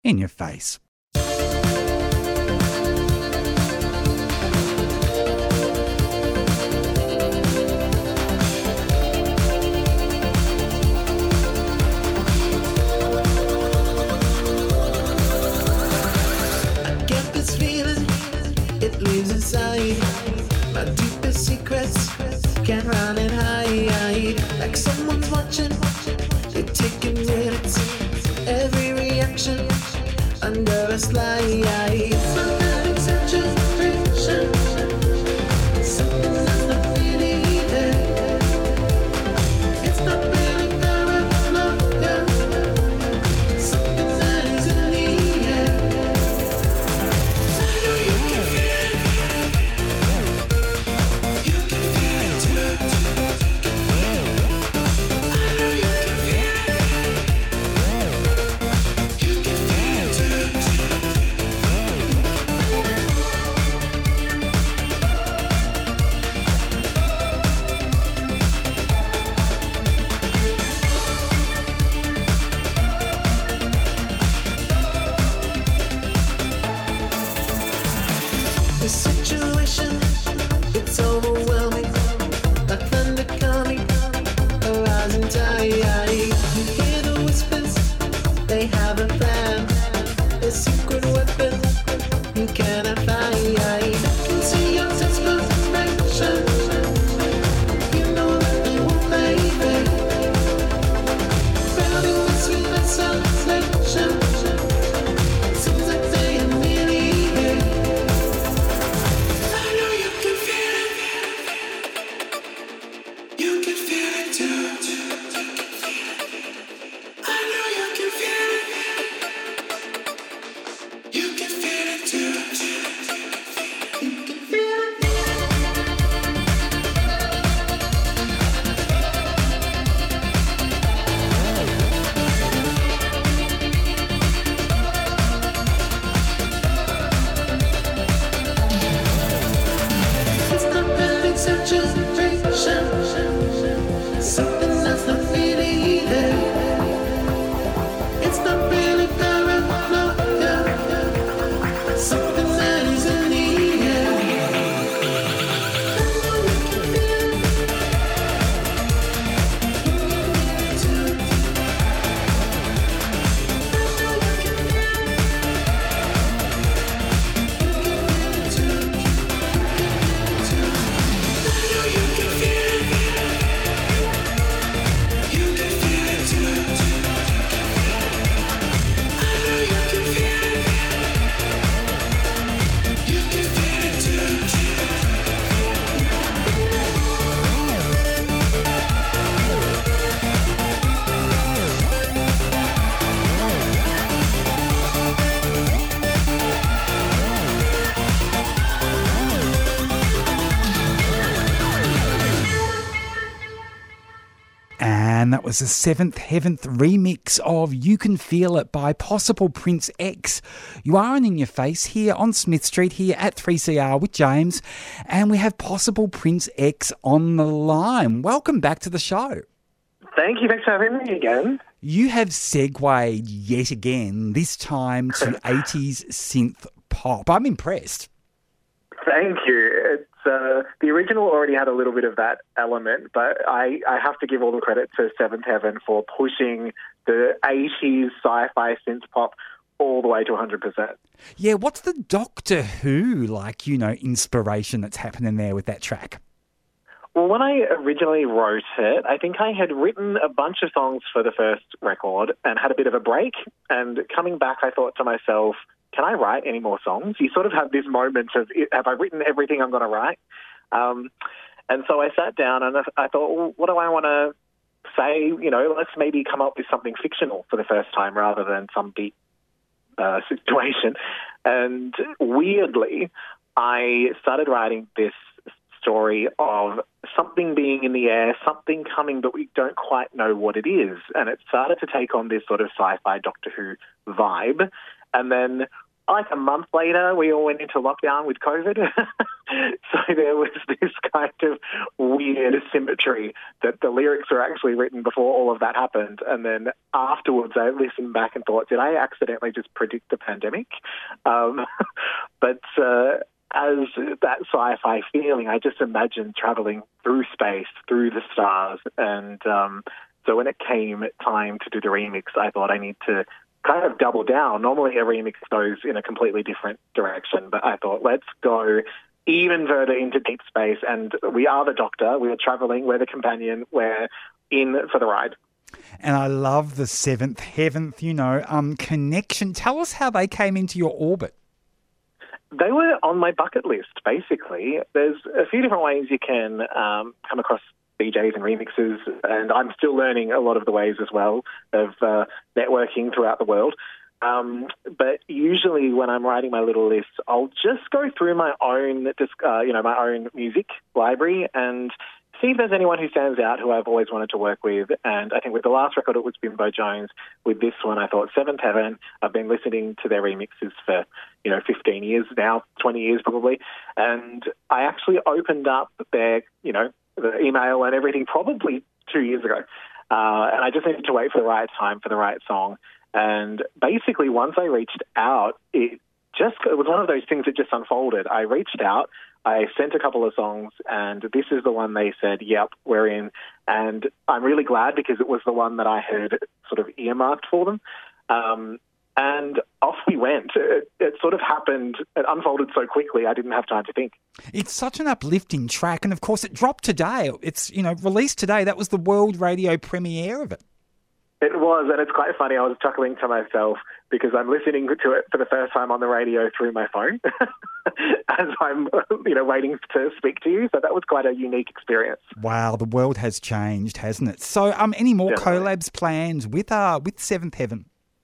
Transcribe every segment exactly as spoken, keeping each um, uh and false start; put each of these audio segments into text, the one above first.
In Your Face. It lives inside. My deepest secrets can't run and hide. Like someone's watching, they're taking minutes. Every reaction under a slide. Automatic saturation. Something that's not really there. It's not really paranoia. Something that is in the air. I know you can feel it. You can feel it too. I know you can feel it. You can feel it too. The situation, it's overwhelming. Like thunder coming, a rising tide. You hear the whispers, they have a plan. A secret weapon you cannot find. I can see your desperation. You know that they won't fade it. Crowding with sweet isolation. Seems like they are nearly here. I know you can feel it. You can feel it too. I know you can feel it. You can feel it too. You can feel it. It's not perfect saturation. Something that's not really there. It's not really paranoia. Something that is in the air. I know you can feel it. You can feel it too. I know you can feel it. You can feel it too. I know you can feel it. You can feel it too. I know you can feel it. You can feel it too. And that was the Seventh Heaventh remix of You Can Feel It by Possible Prince X. You are on In Your Face here on Smith Street here at three C R with James. And we have Possible Prince X on the line. Welcome back to the show. Thank you. Thanks for having me again. You have segued yet again, this time to eighties synth pop. I'm impressed. Thank you. It's uh, the original already had a little bit of that element, but I, I have to give all the credit to Seventh Heaven for pushing the eighties sci-fi synth pop all the way to one hundred percent. Yeah, what's the Doctor Who, like, you know, inspiration that's happening there with that track? Well, when I originally wrote it, I think I had written a bunch of songs for the first record and had a bit of a break. And coming back, I thought to myself, can I write any more songs? You sort of have this moment of, have I written everything I'm going to write? Um, and so I sat down and I thought, well, what do I want to say? You know, let's maybe come up with something fictional for the first time rather than some beat uh, situation. And weirdly, I started writing this story of something being in the air, something coming, but we don't quite know what it is. And it started to take on this sort of sci-fi Doctor Who vibe. And then, like a month later, we all went into lockdown with COVID. So there was this kind of weird symmetry that the lyrics were actually written before all of that happened. And then afterwards I listened back and thought, did I accidentally just predict the pandemic? Um, but uh, as that sci-fi feeling, I just imagined traveling through space, through the stars. And um, so when it came time to do the remix, I thought I need to kind of double down. Normally a remix goes in a completely different direction, but I thought let's go even further into deep space. And we are the Doctor, we are traveling, we're the companion, we're in for the ride. And I love the seventh heaven, you know, um, connection. Tell us how they came into your orbit. They were on my bucket list, basically. There's a few different ways you can um, come across D Js and remixes, and I'm still learning a lot of the ways as well of uh, networking throughout the world. Um, but usually when I'm writing my little list, I'll just go through my own, uh, you know, my own music library and see if there's anyone who stands out who I've always wanted to work with. And I think with the last record, it was Bimbo Jones. With this one, I thought Seventh Heaven. I've been listening to their remixes for, you know, fifteen years now, twenty years probably. And I actually opened up their, you know, the email and everything probably two years ago. Uh, and I just needed to wait for the right time for the right song. And basically, once I reached out, it just it was one of those things that just unfolded. I reached out, I sent a couple of songs, and this is the one they said, yep, we're in. And I'm really glad because it was the one that I had sort of earmarked for them. Um, and off we went. It, it sort of happened, it unfolded so quickly, I didn't have time to think. It's such an uplifting track, and of course it dropped today. It's, you know, released today. That was the world radio premiere of it. It was, and it's quite funny. I was chuckling to myself because I'm listening to it for the first time on the radio through my phone as I'm, you know, waiting to speak to you. So that was quite a unique experience. Wow, the world has changed, hasn't it? So, um, any more Definitely. collabs planned with uh with Seventh Heaven?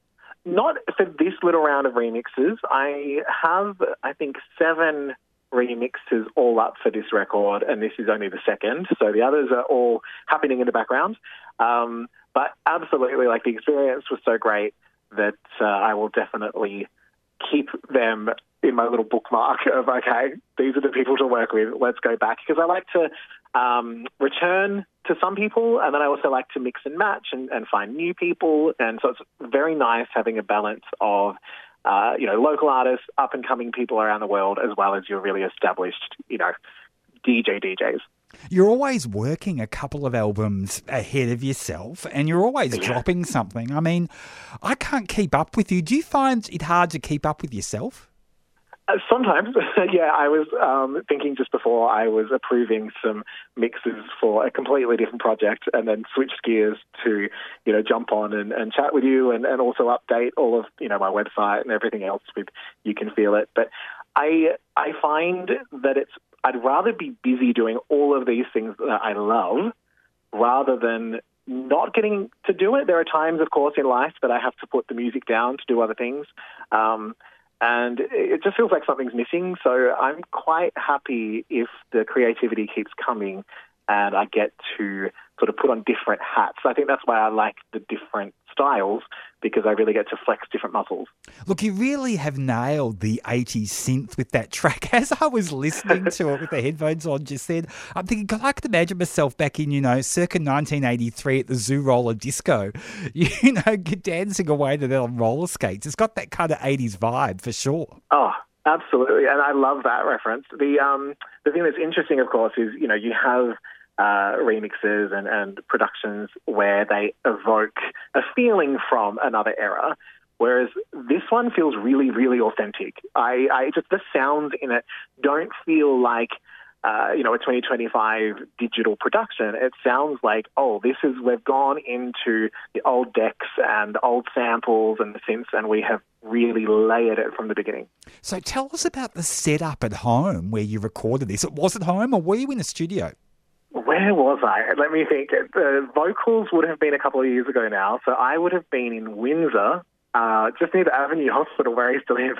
Not for this little round of remixes. I have, I think, seven remixes all up for this record, and this is only the second. So the others are all happening in the background. Um, but absolutely, like, the experience was so great that uh, I will definitely keep them in my little bookmark of, okay, these are the people to work with, let's go back. Because I like to um, return to some people, and then I also like to mix and match and, and find new people. And so it's very nice having a balance of, uh, you know, local artists, up-and-coming people around the world, as well as your really established, you know, D J D Js. You're always working a couple of albums ahead of yourself, and you're always Yeah. dropping something. I mean, I can't keep up with you. Do you find it hard to keep up with yourself? Uh, sometimes, yeah. I was um, thinking just before I was approving some mixes for a completely different project, and then switched gears to, you know, jump on and, and chat with you, and, and also update all of, you know, my website and everything else with You Can Feel It. But I I find that it's I'd rather be busy doing all of these things that I love rather than not getting to do it. There are times, of course, in life that I have to put the music down to do other things. Um, and it just feels like something's missing. So I'm quite happy if the creativity keeps coming and I get to sort of put on different hats. I think that's why I like the different styles, because I really get to flex different muscles. Look, you really have nailed the eighties synth with that track. As I was listening to it with the headphones on just then, I'm thinking, God, I could imagine myself back in, you know, circa nineteen eighty-three at the Zoo Roller Disco, you know, dancing away to that on roller skates. It's got that kind of eighties vibe for sure. Oh, absolutely. And I love that reference. The um, the thing that's interesting, of course, is, you know, you have Uh, remixes and, and productions where they evoke a feeling from another era, whereas this one feels really, really authentic. I, I just the sounds in it don't feel like uh, you know a twenty twenty-five digital production. It sounds like, oh, this is we've gone into the old decks and old samples and the synths, and we have really layered it from the beginning. So tell us about the setup at home where you recorded this. It was at home, or were you in a studio? Where was I? Let me think. The vocals would have been a couple of years ago now, so I would have been in Windsor, uh, just near the Avenue Hospital where I used to live.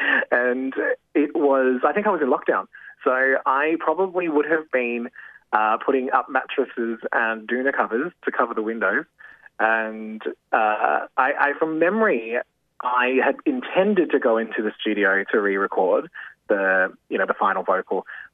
And it was, I think I was in lockdown. So I probably would have been uh, putting up mattresses and doona covers to cover the windows. And uh, I, I, from memory, I had intended to go into the studio to re-record the, you know, the final vocal,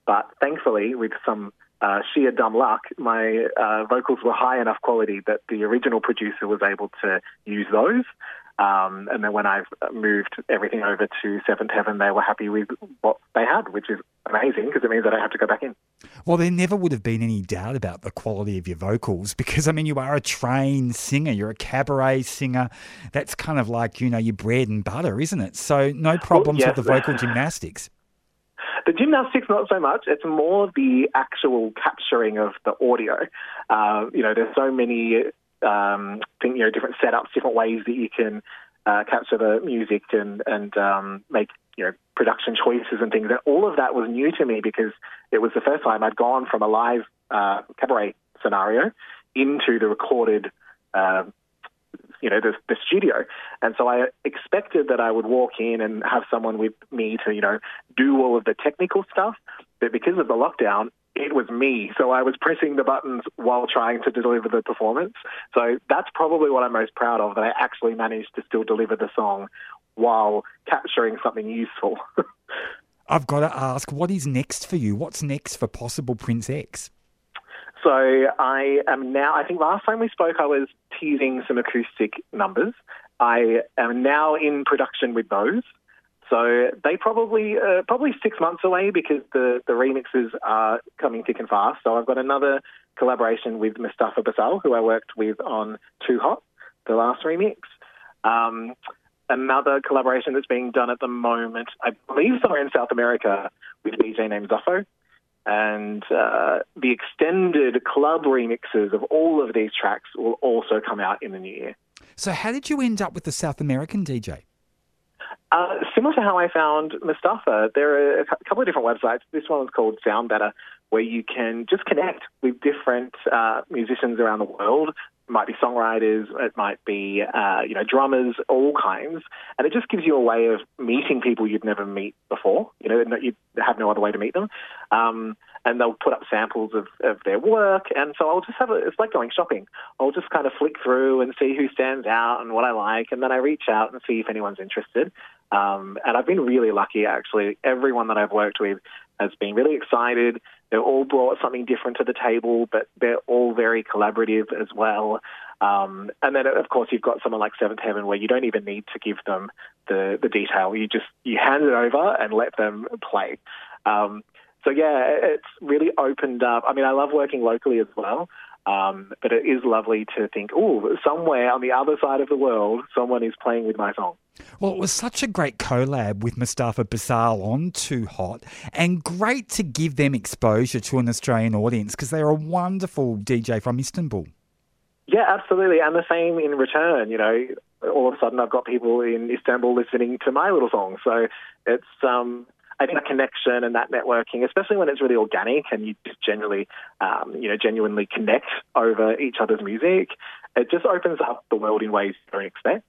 but thankfully, with some uh, sheer dumb luck, my uh, vocals were high enough quality that the original producer was able to use those. Um, and then when I've moved everything over to Seventh Heaven, they were happy with what they had, which is amazing because it means I don't have to go back in. Well, there never would have been any doubt about the quality of your vocals because, I mean, you are a trained singer. You're a cabaret singer. That's kind of like, you know, your bread and butter, isn't it? So no problems well, yes. with the vocal gymnastics. The gymnastics, not so much. It's more the actual capturing of the audio. Uh, you know, there's so many um, think, you know, different setups, different ways that you can uh, capture the music and, and um, make, you know, production choices and things. And all of that was new to me because it was the first time I'd gone from a live uh, cabaret scenario into the recorded uh, you know, the, the studio. And so I expected that I would walk in and have someone with me to, you know, do all of the technical stuff. But because of the lockdown, it was me. So I was pressing the buttons while trying to deliver the performance. So that's probably what I'm most proud of, that I actually managed to still deliver the song while capturing something useful. I've got to ask, what is next for you? What's next for Possible Prince X? So I am now, I think last time we spoke, I was teasing some acoustic numbers. I am now in production with those. So they probably, uh, probably six months away because the, the remixes are coming thick and fast. So I've got another collaboration with Mustafa Basal, who I worked with on Too Hot, the last remix. Um, another collaboration that's being done at the moment, I believe somewhere in South America, with a D J named Zoffo. And uh, the extended club remixes of all of these tracks will also come out in the new year. So how did you end up with the South American D J? Uh, similar to how I found Mustafa, there are a couple of different websites. This one is called Sound Better, where you can just connect with different uh, musicians around the world. It might be songwriters, it might be uh, you know, drummers, all kinds, and it just gives you a way of meeting people you'd never meet before. You know, you have no other way to meet them, um, and they'll put up samples of, of their work. And so I'll just have a. It's like going shopping. I'll just kind of flick through and see who stands out and what I like, and then I reach out and see if anyone's interested. Um, and I've been really lucky, actually. Everyone that I've worked with has been really excited. They've all brought something different to the table, but they're all very collaborative as well. Um, and then, of course, you've got someone like Seventh Heaven where you don't even need to give them the, the detail. You just you hand it over and let them play. Um, so, yeah, it's really opened up. I mean, I love working locally as well. Um, but it is lovely to think, oh, somewhere on the other side of the world, someone is playing with my song. Well, it was such a great collab with Mustafa Basal on Too Hot, and great to give them exposure to an Australian audience because they're a wonderful D J from Istanbul. Yeah, absolutely. And the same in return. You know, all of a sudden I've got people in Istanbul listening to my little song. So it's... um. I think that connection and that networking, especially when it's really organic and you just generally, um, you know, genuinely connect over each other's music, it just opens up the world in ways you don't expect.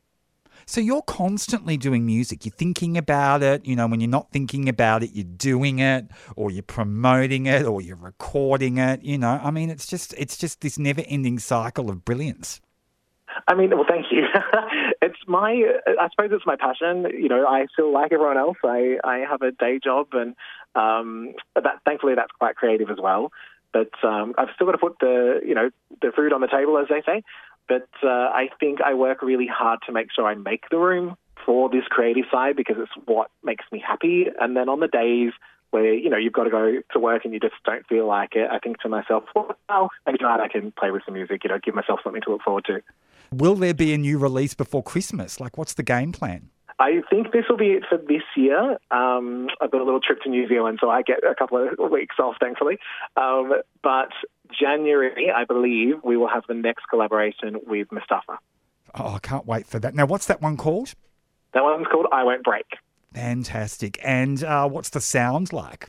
So you're constantly doing music. You're thinking about it. You know, when you're not thinking about it, you're doing it, or you're promoting it, or you're recording it. You know, I mean, it's just it's just this never-ending cycle of brilliance. I mean, well, thank you. It's my, I suppose it's my passion. You know, I feel like everyone else. I, I have a day job, and um, that thankfully that's quite creative as well. But um, I've still got to put the, you know, the food on the table, as they say. But uh, I think I work really hard to make sure I make the room for this creative side because it's what makes me happy. And then on the days where, you know, you've got to go to work and you just don't feel like it, I think to myself, well, maybe tonight I can play with some music, you know, give myself something to look forward to. Will there be a new release before Christmas? Like, what's the game plan? I think this will be it for this year. Um, I've got a little trip to New Zealand, so I get a couple of weeks off, thankfully. Um, but January, I believe, we will have the next collaboration with Mustafa. Oh, I can't wait for that. Now, what's that one called? That one's called I Won't Break. Fantastic. And uh, what's the sound like?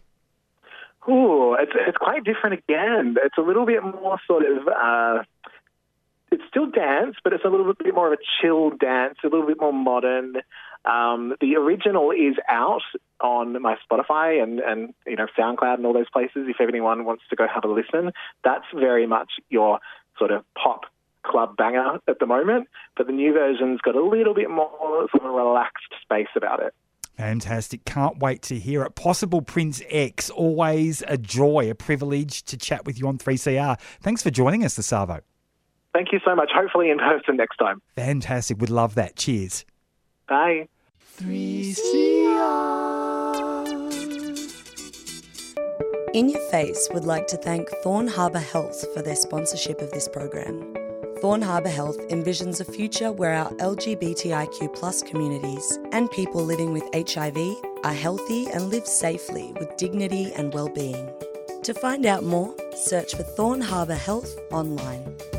Ooh, it's, it's quite different again. It's a little bit more sort of... Uh, It's still dance, but it's a little bit more of a chill dance, a little bit more modern. Um, the original is out on my Spotify and, and you know SoundCloud and all those places. If anyone wants to go have a listen, that's very much your sort of pop club banger at the moment. But the new version's got a little bit more sort of relaxed space about it. Fantastic. Can't wait to hear it. Possible Prince X, always a joy, a privilege to chat with you on three C R. Thanks for joining us, the Savo. Thank you so much. Hopefully in person next time. Fantastic. Would love that. Cheers. Bye. three C R. In Your Face would like to thank Thorn Harbour Health for their sponsorship of this program. Thorn Harbour Health envisions a future where our L G B T I Q plus communities and people living with H I V are healthy and live safely with dignity and well-being. To find out more, search for Thorn Harbour Health online.